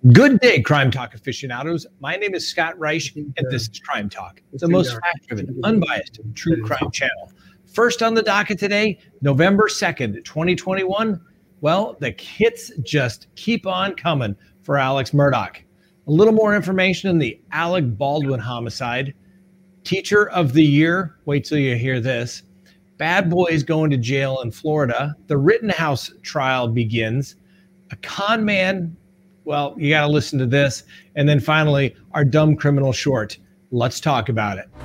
Good day, Crime Talk aficionados. My name is Scott Reich, and this is Crime Talk, the most fact-driven, unbiased, true crime channel. First on the docket today, November 2nd, 2021. Well, the hits just keep on coming for Alex Murdaugh. A little more information on the Alec Baldwin homicide. Teacher of the year, wait till you hear this. Bad boys going to jail in Florida. The Rittenhouse trial begins. A con man, well, you got to listen to this. And then finally, our dumb criminal short. Let's talk about it.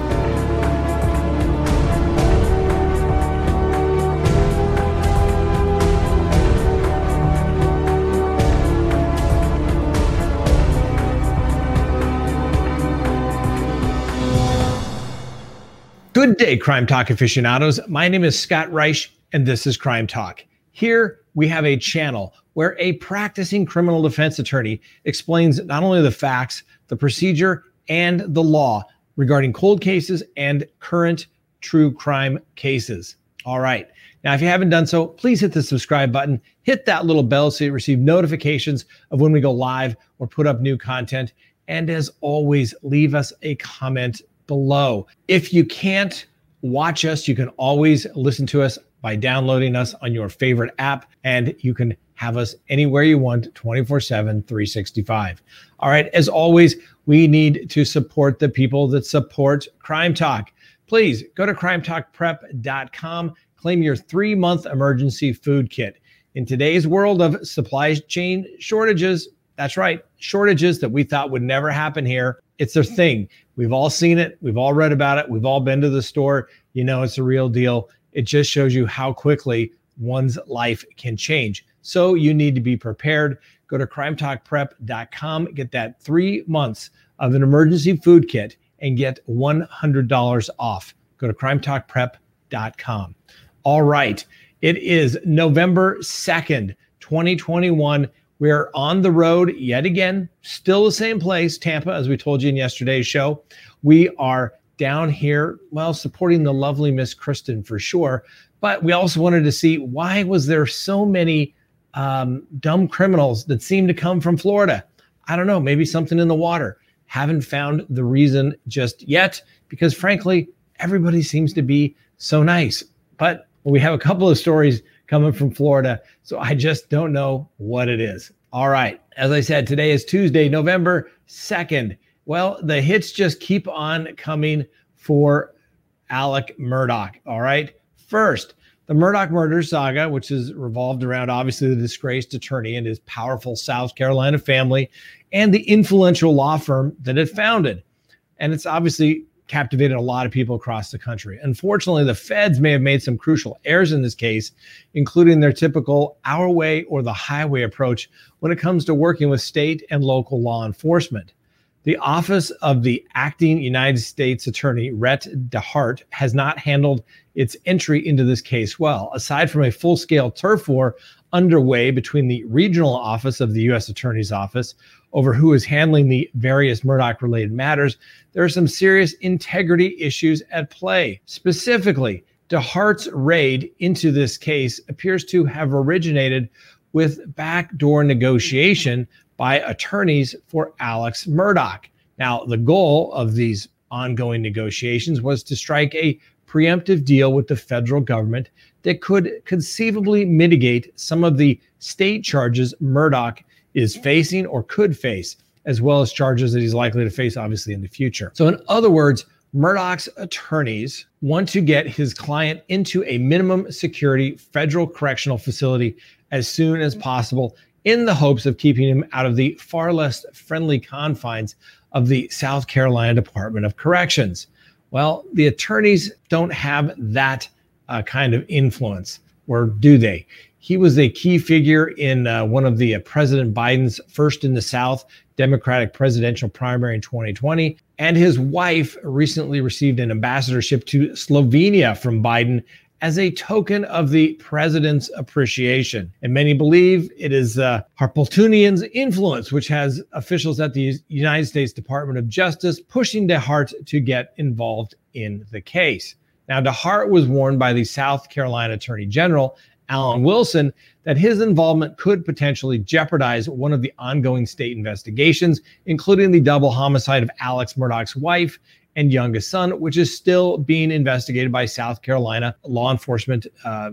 Good day, Crime Talk aficionados. My name is Scott Reich, and this is Crime Talk. Here we have a channel where a practicing criminal defense attorney explains not only the facts, the procedure, and the law regarding cold cases and current true crime cases. All right. Now, if you haven't done so, please hit the subscribe button, hit that little bell so you receive notifications of when we go live or put up new content. And as always, leave us a comment below. If you can't watch us, you can always listen to us by downloading us on your favorite app, and you can have us anywhere you want, 24/7, 365. All right. As always, we need to support the people that support Crime Talk. Please go to crimetalkprep.com, claim your 3-month emergency food kit. In today's world of supply chain shortages, that's right, shortages that we thought would never happen here. It's a thing. We've all seen it. We've all read about it. We've all been to the store. You know, it's a real deal. It just shows you how quickly one's life can change. So you need to be prepared. Go to crimetalkprep.com, get that 3 months of an emergency food kit and get $100 off. Go to crimetalkprep.com. All right. It is November 2nd, 2021. We're on the road yet again, still the same place, Tampa, as we told you in yesterday's show. We are down here, well, supporting the lovely Miss Kristen for sure. But we also wanted to see, why was there so many dumb criminals that seem to come from Florida? I don't know, maybe something in the water. Haven't found the reason just yet, because frankly, everybody seems to be so nice. But we have a couple of stories coming from Florida, so I just don't know what it is. All right. As I said, today is Tuesday, November 2nd. Well, the hits just keep on coming for Alec Murdaugh. All right. First, the Murdaugh murder saga, which is revolved around obviously the disgraced attorney and his powerful South Carolina family and the influential law firm that it founded. And it's obviously captivated a lot of people across the country. Unfortunately, the feds may have made some crucial errors in this case, including their typical our way or the highway approach when it comes to working with state and local law enforcement. The Office of the Acting United States Attorney, Rhett DeHart, has not handled its entry into this case well. Aside from a full-scale turf war underway between the regional office of the U.S. Attorney's Office over who is handling the various Murdaugh-related matters, there are some serious integrity issues at play. Specifically, DeHart's raid into this case appears to have originated with backdoor negotiation by attorneys for Alex Murdaugh. Now, the goal of these ongoing negotiations was to strike a preemptive deal with the federal government that could conceivably mitigate some of the state charges Murdaugh is facing or could face, as well as charges that he's likely to face, obviously, in the future. So in other words, Murdaugh's attorneys want to get his client into a minimum security federal correctional facility as soon as possible, in the hopes of keeping him out of the far less friendly confines of the South Carolina Department of Corrections. Well, the attorneys don't have that kind of influence, or do they? He was a key figure in one of the President Biden's first in the South Democratic presidential primary in 2020. And his wife recently received an ambassadorship to Slovenia from Biden as a token of the president's appreciation. And many believe it is Harpeltunian's influence, which has officials at the United States Department of Justice pushing DeHart to get involved in the case. Now, DeHart was warned by the South Carolina Attorney General Alan Wilson, that his involvement could potentially jeopardize one of the ongoing state investigations, including the double homicide of Alex Murdaugh's wife and youngest son, which is still being investigated by South Carolina Law Enforcement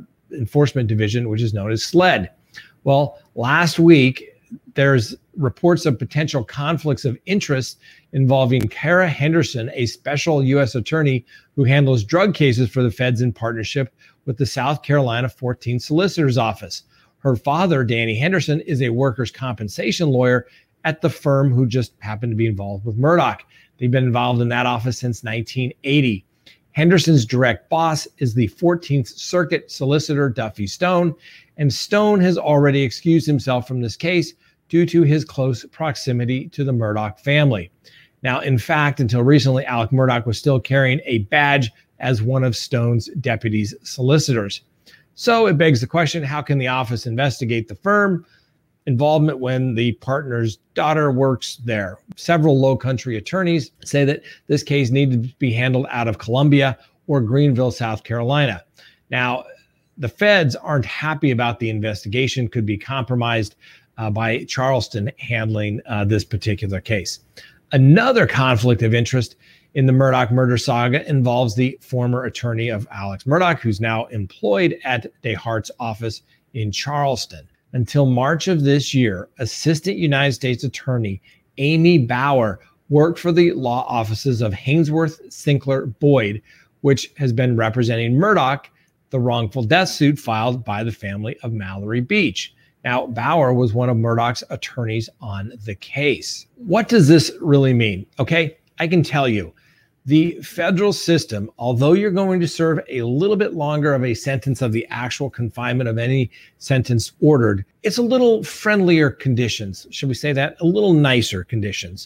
Division, which is known as SLED. Well, last week, there's reports of potential conflicts of interest involving Kara Henderson, a special U.S. attorney who handles drug cases for the feds in partnership with the South Carolina 14th Solicitor's Office. Her father, Danny Henderson, is a workers' compensation lawyer at the firm who just happened to be involved with Murdaugh. They've been involved in that office since 1980. Henderson's direct boss is the 14th Circuit Solicitor Duffy Stone, and Stone has already excused himself from this case due to his close proximity to the Murdaugh family. Now, in fact, until recently, Alec Murdaugh was still carrying a badge as one of Stone's deputies' solicitors. So it begs the question, how can the office investigate the firm involvement when the partner's daughter works there? Several Low Country attorneys say that this case needed to be handled out of Columbia or Greenville, South Carolina. Now, the feds aren't happy about the investigation, could be compromised by Charleston handling this particular case. Another conflict of interest in the Murdaugh murder saga involves the former attorney of Alex Murdaugh, who's now employed at DesHart's office in Charleston. Until March of this year, Assistant United States Attorney Amy Bauer worked for the law offices of Hainsworth, Sinkler, Boyd, which has been representing Murdaugh, the wrongful death suit filed by the family of Mallory Beach. Now, Bauer was one of Murdaugh's attorneys on the case. What does this really mean? Okay, I can tell you. The federal system, although you're going to serve a little bit longer of a sentence of the actual confinement of any sentence ordered, it's a little friendlier conditions. Should we say that? A little nicer conditions.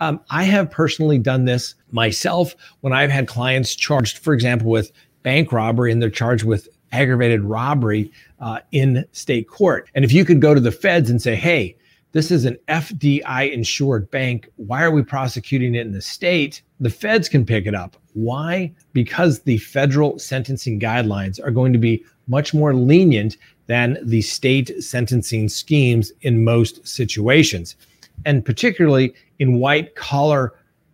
I have personally done this myself when I've had clients charged, for example, with bank robbery, and they're charged with aggravated robbery in state court. And if you could go to the feds and say, hey, this is an FDI insured bank, why are we prosecuting it in the state? The feds can pick it up. Why? Because the federal sentencing guidelines are going to be much more lenient than the state sentencing schemes in most situations. And particularly in white collar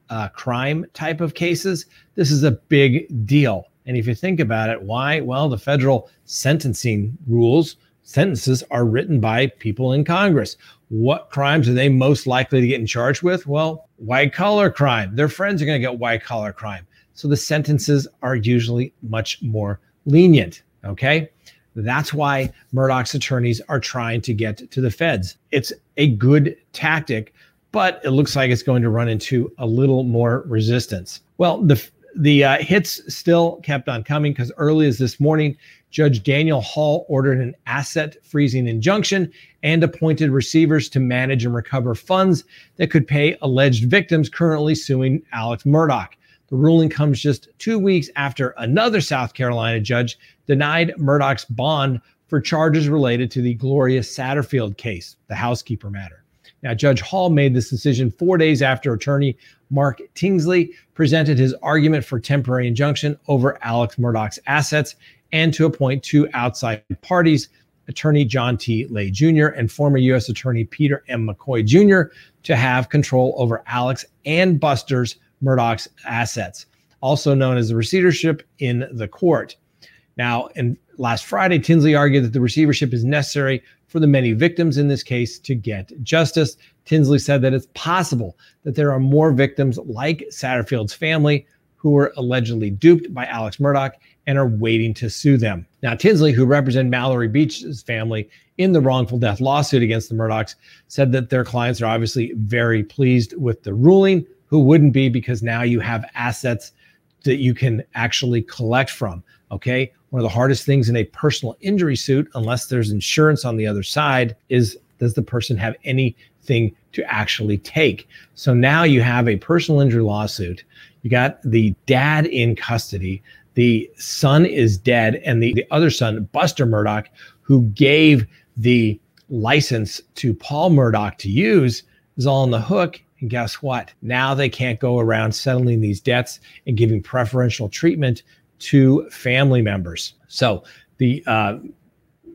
crime type of cases, this is a big deal. And if you think about it, why? Well, the federal sentencing sentences are written by people in Congress. What crimes are they most likely to get in charge with? Well, white collar crime. Their friends are going to get white collar crime. So the sentences are usually much more lenient. Okay. That's why Murdaugh's attorneys are trying to get to the feds. It's a good tactic, but it looks like it's going to run into a little more resistance. Well, the hits still kept on coming because early as this morning, Judge Daniel Hall ordered an asset freezing injunction and appointed receivers to manage and recover funds that could pay alleged victims currently suing Alex Murdaugh. The ruling comes just 2 weeks after another South Carolina judge denied Murdaugh's bond for charges related to the Gloria Satterfield case, the housekeeper matter. Now, Judge Hall made this decision 4 days after attorney Mark Tingsley presented his argument for temporary injunction over Alex Murdaugh's assets and to appoint two outside parties, attorney John T. Lay Jr. and former U.S. Attorney Peter M. McCoy Jr., to have control over Alex and Buster's Murdaugh's assets, also known as the receivership in the court. Now, last Friday, Tinsley argued that the receivership is necessary for the many victims in this case to get justice. Tinsley said that it's possible that there are more victims like Satterfield's family who were allegedly duped by Alex Murdaugh and are waiting to sue them. Now, Tinsley, who represented Mallory Beach's family in the wrongful death lawsuit against the Murdaughs, said that their clients are obviously very pleased with the ruling. Who wouldn't be? Because now you have assets that you can actually collect from. Okay. One of the hardest things in a personal injury suit, unless there's insurance on the other side, is does the person have anything to actually take? So now you have a personal injury lawsuit. You got the dad in custody. The son is dead. And the other son, Buster Murdaugh, who gave the license to Paul Murdaugh to use, is all on the hook. And guess what? Now they can't go around settling these debts and giving preferential treatment to family members. So the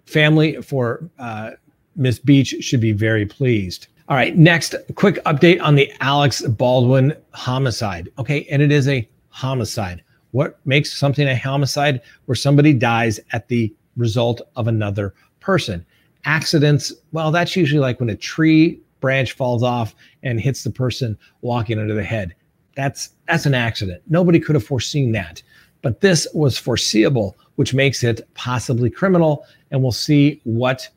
family for Miss Beach should be very pleased. All right, next, a quick update on the Alex Baldwin homicide. Okay, and it is a homicide. What makes something a homicide? Where somebody dies at the result of another person. Accidents, well, that's usually like when a tree branch falls off and hits the person walking under the head. That's an accident. Nobody could have foreseen that. But this was foreseeable, which makes it possibly criminal, and we'll see what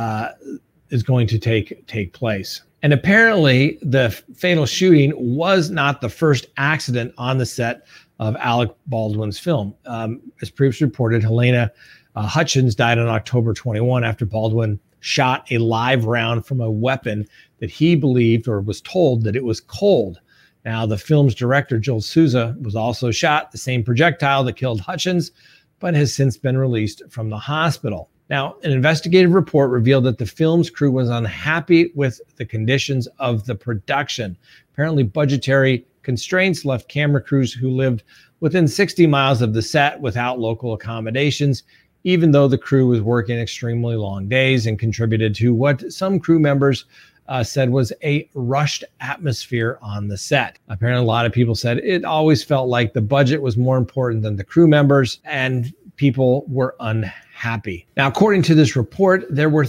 is going to take place. And apparently, the fatal shooting was not the first accident on the set of Alec Baldwin's film. As previously reported, Helena Hutchins died on October 21 after Baldwin shot a live round from a weapon that he believed or was told that it was cold. Now, the film's director, Joel Souza, was also shot, the same projectile that killed Hutchins, but has since been released from the hospital. Now, an investigative report revealed that the film's crew was unhappy with the conditions of the production. Apparently, budgetary constraints left camera crews who lived within 60 miles of the set without local accommodations, even though the crew was working extremely long days and contributed to what some crew members said was a rushed atmosphere on the set. Apparently, a lot of people said it always felt like the budget was more important than the crew members, and people were unhappy. Now, according to this report, there were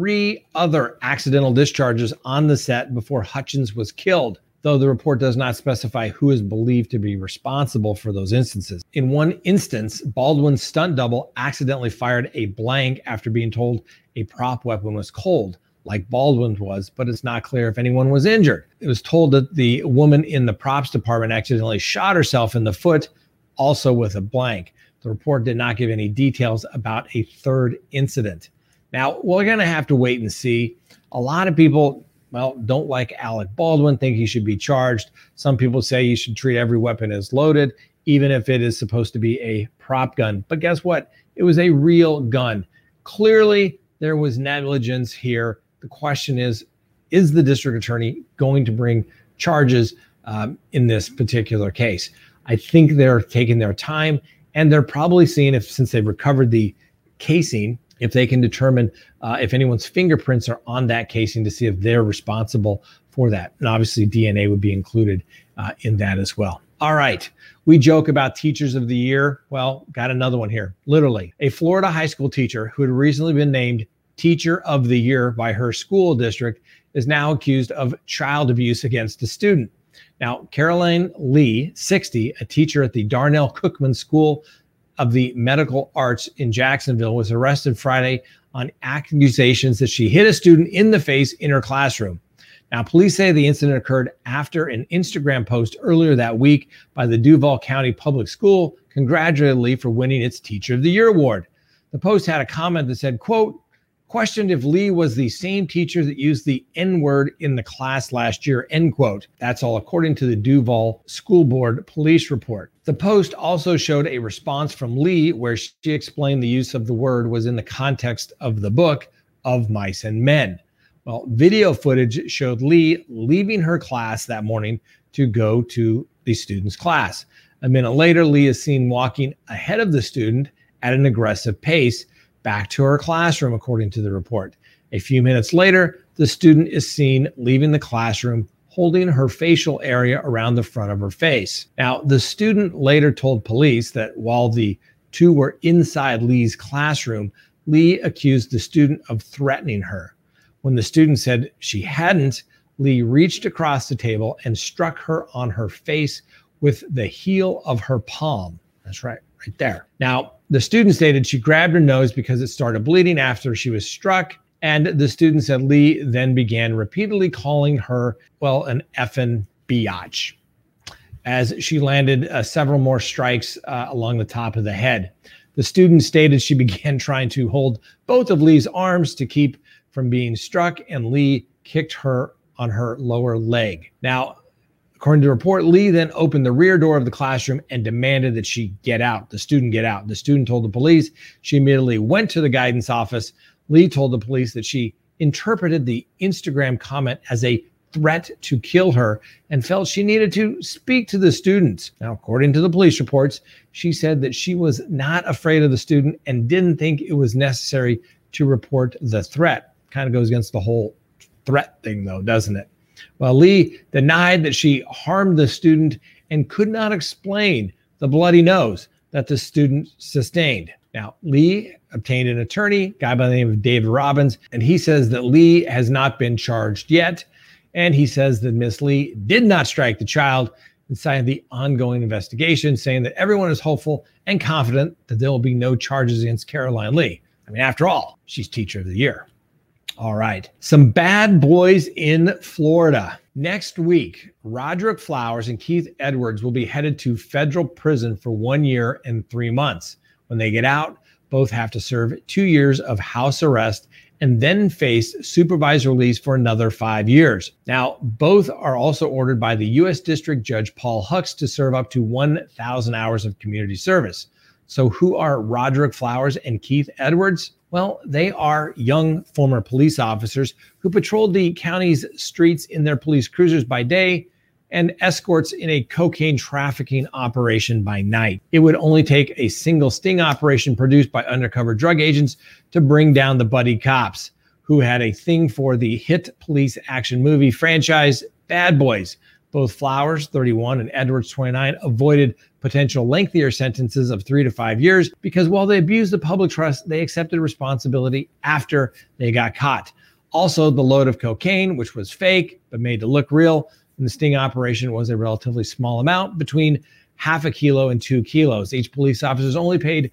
3 other accidental discharges on the set before Hutchins was killed, though the report does not specify who is believed to be responsible for those instances. In one instance, Baldwin's stunt double accidentally fired a blank after being told a prop weapon was cold, like Baldwin's was, but it's not clear if anyone was injured. It was told that the woman in the props department accidentally shot herself in the foot, also with a blank. The report did not give any details about a third incident. Now, we're going to have to wait and see. A lot of people, well, don't like Alec Baldwin, think he should be charged. Some people say you should treat every weapon as loaded, even if it is supposed to be a prop gun. But guess what? It was a real gun. Clearly, there was negligence here. The question is the district attorney going to bring charges in this particular case? I think they're taking their time, and they're probably seeing if, since they've recovered the casing, if they can determine if anyone's fingerprints are on that casing to see if they're responsible for that. And obviously DNA would be included in that as well. All right. We joke about teachers of the year. Well, got another one here. Literally, a Florida high school teacher who had recently been named Teacher of the Year by her school district is now accused of child abuse against a student. Now, Caroline Lee, 60, a teacher at the Darnell Cookman School of the Medical Arts in Jacksonville, was arrested Friday on accusations that she hit a student in the face in her classroom. Now, police say the incident occurred after an Instagram post earlier that week by the Duval County Public School congratulated Lee for winning its Teacher of the Year award. The post had a comment that said, quote, questioned if Lee was the same teacher that used the N-word in the class last year, end quote. That's all according to the Duval School Board police report. The post also showed a response from Lee where she explained the use of the word was in the context of the book Of Mice and Men. Well, video footage showed Lee leaving her class that morning to go to the student's class. A minute later, Lee is seen walking ahead of the student at an aggressive pace back to her classroom, according to the report. A few minutes later, the student is seen leaving the classroom holding her facial area around the front of her face. Now, the student later told police that while the two were inside Lee's classroom, Lee accused the student of threatening her. When the student said she hadn't, Lee reached across the table and struck her on her face with the heel of her palm. That's right there. Now, the student stated she grabbed her nose because it started bleeding after she was struck. And the student said Lee then began repeatedly calling her, well, an effing biatch, as she landed several more strikes along the top of the head. The student stated she began trying to hold both of Lee's arms to keep from being struck, and Lee kicked her on her lower leg. Now, according to the report, Lee then opened the rear door of the classroom and demanded that she get out, the student get out. The student told the police she immediately went to the guidance office. Lee told the police that she interpreted the Instagram comment as a threat to kill her and felt she needed to speak to the students. Now, according to the police reports, she said that she was not afraid of the student and didn't think it was necessary to report the threat. Kind of goes against the whole threat thing, though, doesn't it? Well, Lee denied that she harmed the student and could not explain the bloody nose that the student sustained. Now, Lee obtained an attorney, a guy by the name of David Robbins, and he says that Lee has not been charged yet. And he says that Miss Lee did not strike the child inside the ongoing investigation, saying that everyone is hopeful and confident that there will be no charges against Caroline Lee. I mean, after all, she's Teacher of the Year. All right. Some bad boys in Florida. Next week, Roderick Flowers and Keith Edwards will be headed to federal prison for 1 year and 3 months. When they get out, both have to serve 2 years of house arrest and then face supervised release for another 5 years. Now, both are also ordered by the U.S. District Judge Paul Hux to serve up to 1,000 hours of community service. So who are Roderick Flowers and Keith Edwards? Well, they are young former police officers who patrolled the county's streets in their police cruisers by day and escorts in a cocaine trafficking operation by night. It would only take a single sting operation produced by undercover drug agents to bring down the buddy cops, who had a thing for the hit police action movie franchise Bad Boys. Both Flowers, 31, and Edwards, 29, avoided potential lengthier sentences of 3 to 5 years because while they abused the public trust, they accepted responsibility after they got caught. Also, the load of cocaine, which was fake but made to look real, and the sting operation was a relatively small amount, between half a kilo and 2 kilos. Each police officer is only paid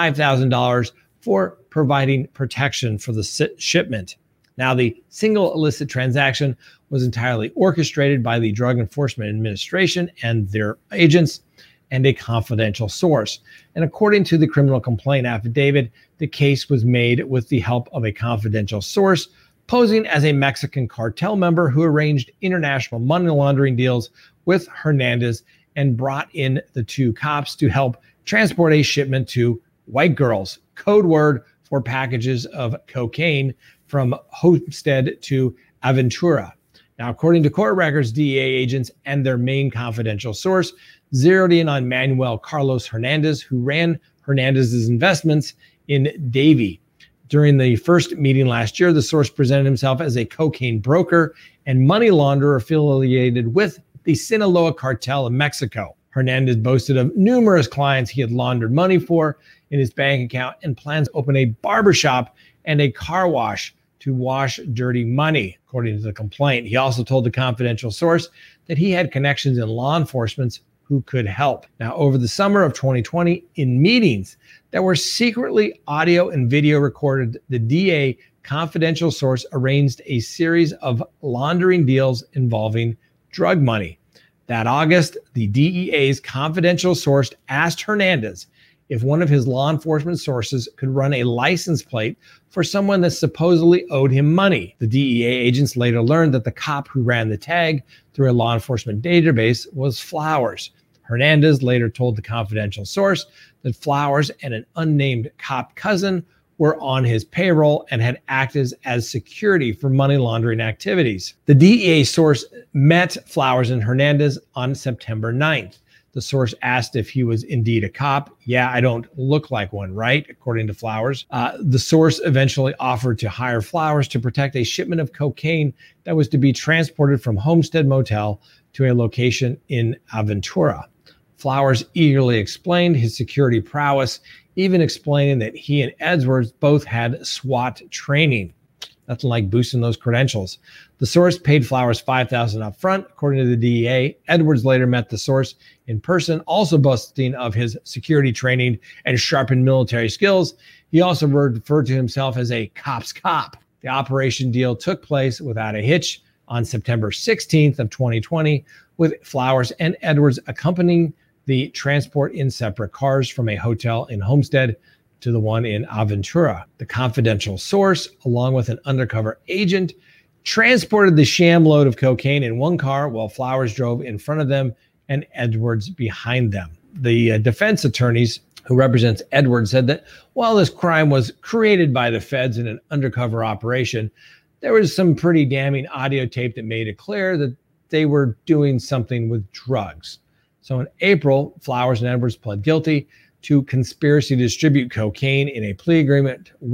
$5,000 for providing protection for the shipment. Now, the single illicit transaction was entirely orchestrated by the Drug Enforcement Administration and their agents and a confidential source. And according to the criminal complaint affidavit, the case was made with the help of a confidential source posing as a Mexican cartel member who arranged international money laundering deals with Hernandez and brought in the 2 cops to help transport a shipment to White Girls, code word for packages of cocaine from Homestead to Aventura. Now, according to court records, DEA agents and their main confidential source zeroed in on Manuel Carlos Hernandez, who ran Hernandez's investments in Davie. During the first meeting last year, the source presented himself as a cocaine broker and money launderer affiliated with the Sinaloa cartel of Mexico. Hernandez boasted of numerous clients he had laundered money for in his bank account and plans to open a barbershop and a car wash to wash dirty money, according to the complaint. He also told the confidential source that he had connections in law enforcement who could help. Now, over the summer of 2020, in meetings that were secretly audio and video recorded, the DA confidential source arranged a series of laundering deals involving drug money. That August, the DEA's confidential source asked Hernandez if one of his law enforcement sources could run a license plate for someone that supposedly owed him money. The DEA agents later learned that the cop who ran the tag through a law enforcement database was Flowers. Hernandez later told the confidential source that Flowers and an unnamed cop cousin were on his payroll and had acted as security for money laundering activities. The DEA source met Flowers and Hernandez on September 9th. The source asked if he was indeed a cop. Yeah, I don't look like one, right? According to Flowers. The source eventually offered to hire Flowers to protect a shipment of cocaine that was to be transported from Homestead Motel to a location in Aventura. Flowers eagerly explained his security prowess, even explaining that he and Edwards both had SWAT training. Nothing like boosting those credentials. The source paid Flowers $5,000 up front, according to the DEA. Edwards later met the source in person, also boasting of his security training and sharpened military skills. He also referred to himself as a cop's cop. The operation deal took place without a hitch on September 16th of 2020, with Flowers and Edwards accompanying the transport in separate cars from a hotel in Homestead to the one in Aventura. The confidential source, along with an undercover agent, transported the sham load of cocaine in one car while Flowers drove in front of them and Edwards behind them. The defense attorneys who represents Edwards said that while this crime was created by the feds in an undercover operation, there was some pretty damning audio tape that made it clear that they were doing something with drugs. So in April, Flowers and Edwards pled guilty to conspiracy to distribute cocaine in a plea agreement with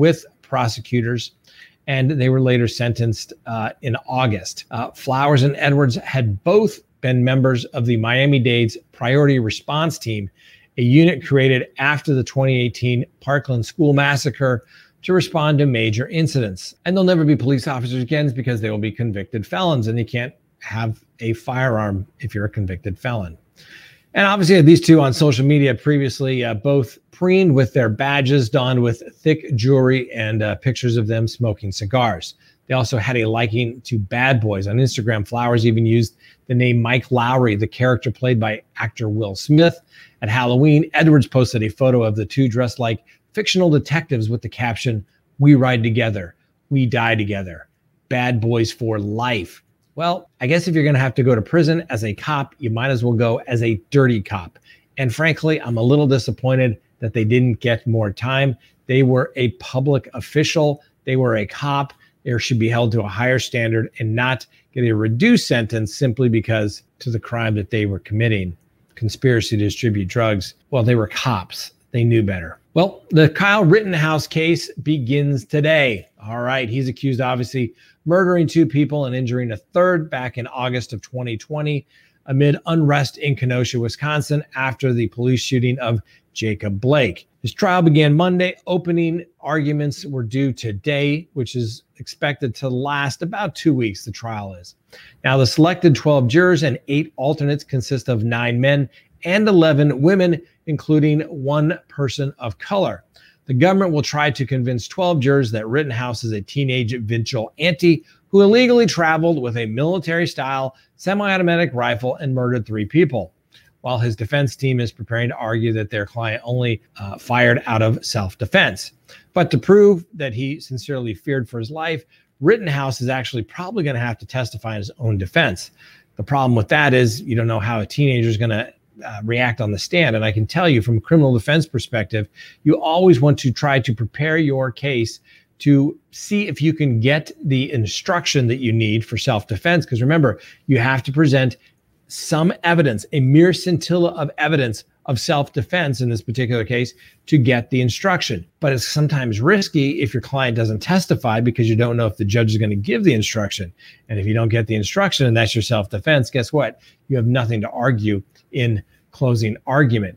prosecutors, and they were later sentenced in August. Flowers and Edwards had both been members of the Miami-Dade's Priority Response Team, a unit created after the 2018 Parkland school massacre to respond to major incidents. And they'll never be police officers again because they will be convicted felons, and you can't have a firearm if you're a convicted felon. And obviously these two on social media previously both preened with their badges donned with thick jewelry and pictures of them smoking cigars. They also had a liking to bad boys. On Instagram, Flowers even used the name Mike Lowry, the character played by actor Will Smith. At Halloween, Edwards posted a photo of the two dressed like fictional detectives with the caption, "We ride together, we die together, bad boys for life." Well, I guess if you're going to have to go to prison as a cop, you might as well go as a dirty cop. And frankly, I'm a little disappointed that they didn't get more time. They were a public official. They were a cop. They should be held to a higher standard and not get a reduced sentence simply because to the crime that they were committing, conspiracy to distribute drugs. Well, they were cops. They knew better. Well, the Kyle Rittenhouse case begins today. All right. He's accused, obviously, murdering two people and injuring a third back in August of 2020 amid unrest in Kenosha, Wisconsin, after the police shooting of Jacob Blake. His trial began Monday. Opening arguments were due today, which is expected to last about 2 weeks, the trial is. Now, the selected 12 jurors and 8 alternates consist of 9 men and 11 women, including 1 person of color. The government will try to convince 12 jurors that Rittenhouse is a teenage vigilante who illegally traveled with a military-style semi-automatic rifle and murdered 3 people, while his defense team is preparing to argue that their client only fired out of self-defense. But to prove that he sincerely feared for his life, Rittenhouse is actually probably going to have to testify in his own defense. The problem with that is you don't know how a teenager is going to react on the stand. And I can tell you from a criminal defense perspective, you always want to try to prepare your case to see if you can get the instruction that you need for self-defense. Because remember, you have to present some evidence, a mere scintilla of evidence of self-defense in this particular case to get the instruction. But it's sometimes risky if your client doesn't testify because you don't know if the judge is going to give the instruction. And if you don't get the instruction and that's your self-defense, guess what? You have nothing to argue in closing argument.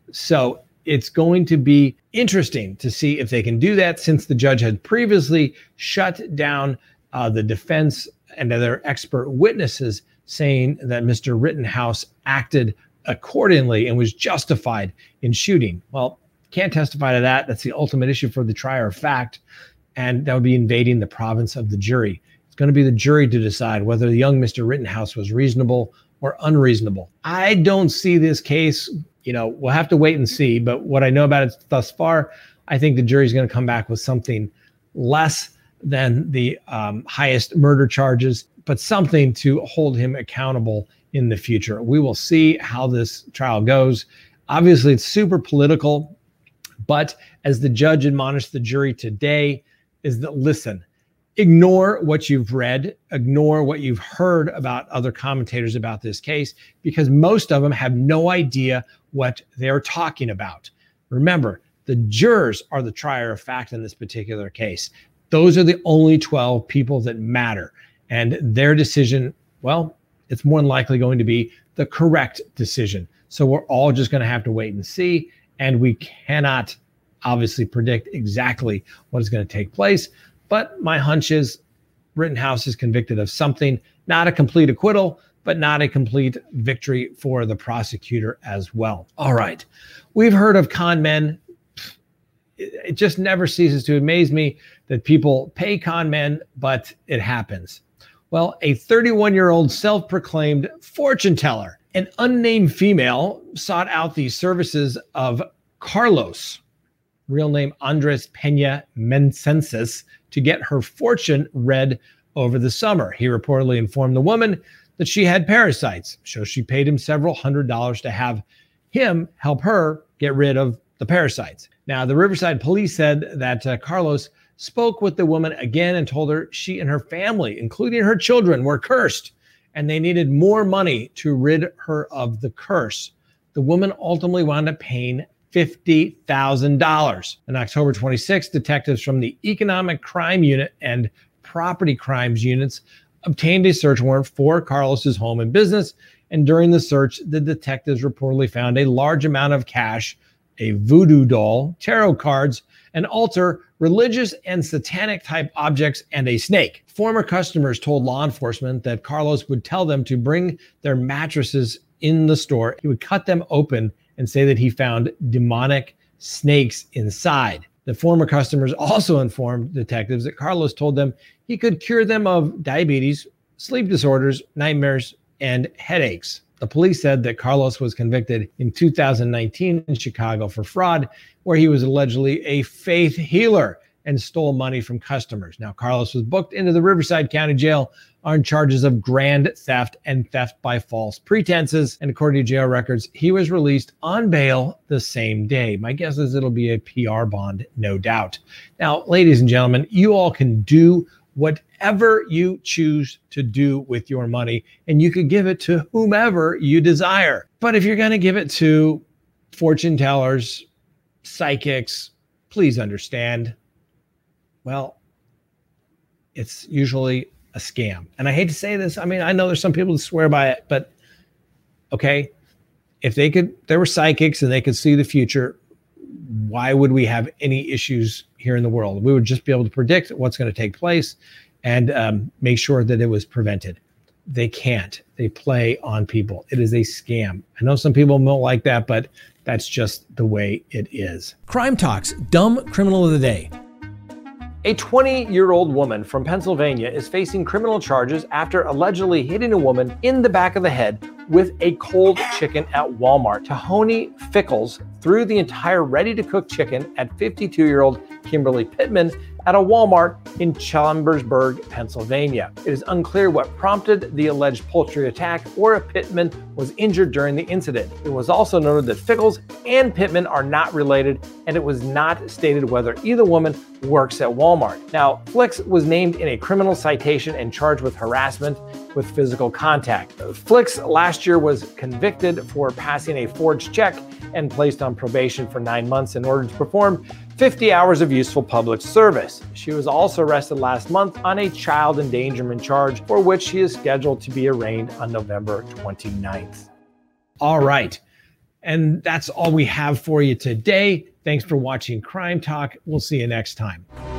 So it's going to be interesting to see if they can do that, since the judge had previously shut down the defense and other expert witnesses, saying that Mr. Rittenhouse acted accordingly and was justified in shooting. Well, can't testify to that. That's the ultimate issue for the trier of fact, and that would be invading the province of the jury. It's going to be the jury to decide whether the young Mr. Rittenhouse was reasonable or unreasonable. I don't see this case, we'll have to wait and see, but what I know about it thus far, I think the jury's going to come back with something less than the highest murder charges, but something to hold him accountable in the future. We will see how this trial goes. Obviously, it's super political, but as the judge admonished the jury today, is that, listen, ignore what you've read, ignore what you've heard about other commentators about this case, because most of them have no idea what they're talking about. Remember, the jurors are the trier of fact in this particular case. Those are the only 12 people that matter. And their decision, well, it's more than likely going to be the correct decision. So we're all just going to have to wait and see. And we cannot obviously predict exactly what is going to take place. But my hunch is Rittenhouse is convicted of something, not a complete acquittal, but not a complete victory for the prosecutor as well. All right. We've heard of con men. It just never ceases to amaze me that people pay con men, but it happens. Well, a 31-year-old self-proclaimed fortune teller, an unnamed female, sought out the services of Carlos, real name Andres Pena Mensenses, to get her fortune read over the summer. He reportedly informed the woman that she had parasites, so she paid him several $100s to have him help her get rid of the parasites. Now, the Riverside police said that Carlos spoke with the woman again and told her she and her family, including her children, were cursed and they needed more money to rid her of the curse. The woman ultimately wound up paying $50,000. On October 26, detectives from the Economic Crime Unit and Property Crimes Units obtained a search warrant for Carlos's home and business. And during the search, the detectives reportedly found a large amount of cash, a voodoo doll, tarot cards, an altar, religious and satanic type objects, and a snake. Former customers told law enforcement that Carlos would tell them to bring their mattresses in the store. He would cut them open and say that he found demonic snakes inside. The former customers also informed detectives that Carlos told them he could cure them of diabetes, sleep disorders, nightmares, and headaches. The police said that Carlos was convicted in 2019 in Chicago for fraud, where he was allegedly a faith healer and stole money from customers. Now, Carlos was booked into the Riverside County Jail on charges of grand theft and theft by false pretenses. And according to jail records, he was released on bail the same day. My guess is it'll be a PR bond, no doubt. Now, ladies and gentlemen, you all can do whatever you choose to do with your money, and you could give it to whomever you desire. But if you're going to give it to fortune tellers, psychics, please understand, well, it's usually a scam. And I hate to say this. I mean, I know there's some people who swear by it, but okay, if there were psychics and they could see the future, why would we have any issues here in the world? We would just be able to predict what's going to take place and make sure that it was prevented. They can't. They play on people. It is a scam. I know some people don't like that, but that's just the way it is. Crime Talks, Dumb Criminal of the Day. A 20-year-old woman from Pennsylvania is facing criminal charges after allegedly hitting a woman in the back of the head with a cold chicken at Walmart. Tahoni Fickles threw the entire ready-to-cook chicken at 52-year-old Kimberly Pittman at a Walmart in Chambersburg, Pennsylvania. It is unclear what prompted the alleged poultry attack or if Pittman was injured during the incident. It was also noted that Fickles and Pittman are not related, and it was not stated whether either woman works at Walmart. Now, Flicks was named in a criminal citation and charged with harassment with physical contact. Flicks last year was convicted for passing a forged check and placed on probation for 9 months in order to perform 50 hours of useful public service. She was also arrested last month on a child endangerment charge, for which she is scheduled to be arraigned on November 29th. All right. And that's all we have for you today. Thanks for watching Crime Talk. We'll see you next time.